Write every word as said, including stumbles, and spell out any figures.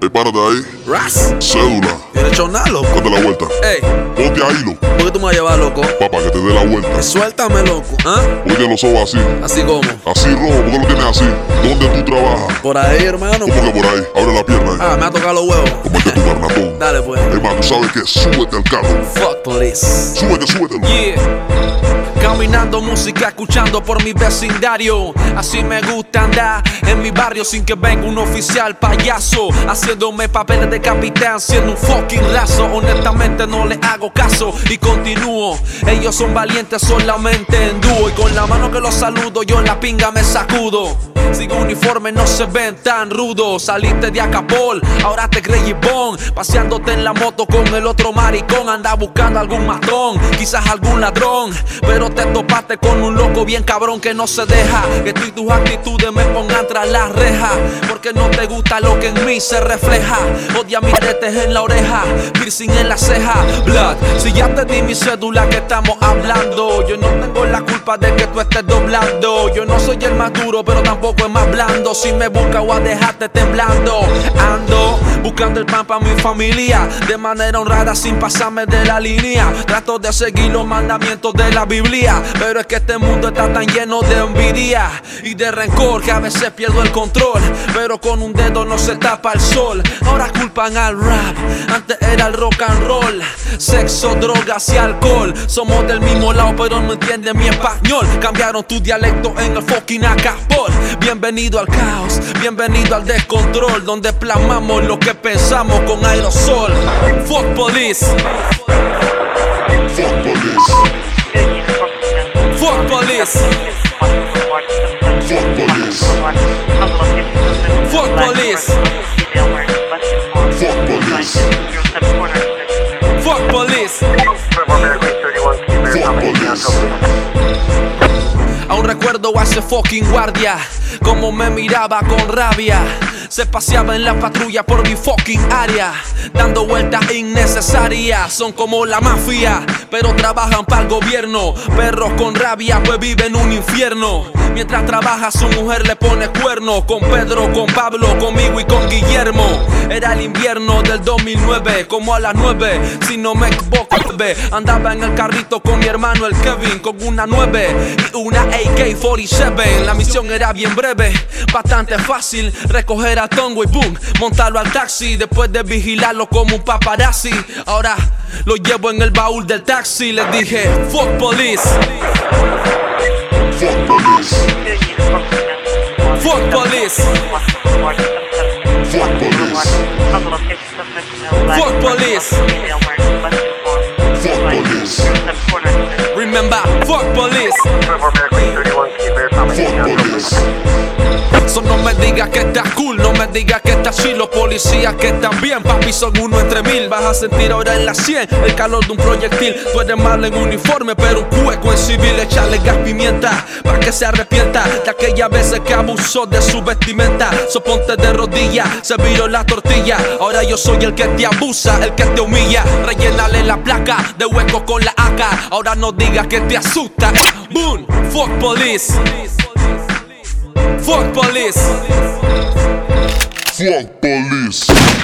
Ey, párate ahí. Ras. Cédula. Yo no he hecho nada, loco. Date la vuelta. Ey, Ponte ahí, loco. ¿por qué tú me vas a llevar, loco? Papá, que te dé la vuelta. Suéltame, loco. ¿Ah? Hoy tiene los ojos así. ¿Así como? Así rojo, ¿por qué lo tienes así? ¿Dónde tú trabajas? Por ahí, hermano. ¿Cómo que por ahí? Abre la pierna ahí. Ah, me ha tocado los huevos. Comete tu garnatón. Dale, pues. Ey, man, tú sabes que súbete al carro. Fuck police. Súbete, súbete. loco. Yeah. Caminando música, escuchando por mi vecindario. Así me gusta andar en mi barrio sin que venga un oficial payaso haciéndome papeles de capitán, siendo un fucking raso. Honestamente no le hago caso y continúo. Ellos son valientes solamente en dúo, y con la mano que los saludo yo en la pinga me sacudo. Sin uniforme no se ven tan rudos. Saliste de Acapol, ahora te crees Gibón, paseándote en la moto con el otro maricón. Anda buscando algún matón, quizás algún ladrón, pero te topaste con un loco bien cabrón que no se deja que tú y tus actitudes me pongan tras la reja, porque no te gusta lo que en mí se refleja. Odia mis aretes en la oreja, piercing en la ceja. Blood, si ya te di mi cédula que estamos hablando, yo no tengo la culpa de que tú estés doblando. Yo no soy el más duro, pero tampoco es más blando. Si me buscas voy a dejarte temblando. Ando buscando el pan para mi familia de manera honrada sin pasarme de la línea. Trato de seguir los mandamientos de la Biblia, pero es que este mundo está tan lleno de envidia y de rencor que a veces pierdo el control. Pero con un dedo no se tapa el sol. Ahora culpan al rap, antes era el rock and roll. Sexo, drogas y alcohol. Somos del mismo lado pero no entienden mi español. Cambiaron tu dialecto en el fucking Acapol. Bienvenido al caos, bienvenido al descontrol, donde plasmamos lo que pensamos con aerosol. Fuck police. Fuck police. Fuck police. Fuck police. Fuck police. Fuck police. Fuck police. Fuck police. Aún recuerdo a ese fucking guardia, como me miraba con rabia. Se paseaba en la patrulla por mi fucking área, dando vueltas innecesarias. Son como la mafia, pero trabajan para el gobierno. Perros con rabia, pues viven un infierno. Mientras trabaja su mujer le pone cuerno. Con Pedro, con Pablo, conmigo y con Guillermo. Era el invierno del dos mil nueve, como a las nueve, si no me equivoco. Andaba en el carrito con mi hermano el Kevin, con una nueve y una A K cuarenta y siete. La misión era bien breve, bastante fácil. Recoger a Tongo y boom, montarlo al taxi. Después de vigilarlo como un paparazzi, ahora lo llevo en el baúl del taxi. Les dije, fuck police. Fuck police. Fuck police. Fuck police. Fuck police. Fuck police. Remember, fuck police. Fuck police. So no me digas que estás cool, no me digas que estás chill. Los policías que están bien, papi, son uno entre mil. Vas a sentir ahora en la cien el calor de un proyectil. Tú eres malo en uniforme, pero un cueco en civil. Echarle gas pimienta, pa' que se arrepienta de aquellas veces que abusó de su vestimenta. So ponte de rodillas, se viró la tortilla. Ahora yo soy el que te abusa, el que te humilla. Rellénale la placa de hueco con la A K. Ahora no digas que te asusta. Boom, fuck police. Fuck police. Fuck police.